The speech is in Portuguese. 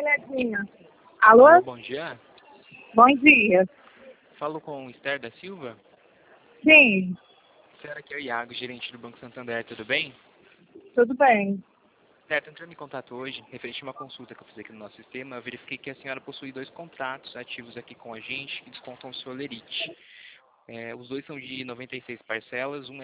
olhadinha. Alô? Alô, bom dia. Bom dia. Falo com Esther da Silva. Sim, Esther, aqui é o Iago, gerente do Banco Santander, tudo bem? tudo bem. Esther, tô entrando em contato hoje, referente a uma consulta que eu fiz aqui no nosso sistema, eu verifiquei que a senhora possui 2 contratos ativos aqui com a gente, que descontam o seu Lerite. Os dois são de 96 parcelas, um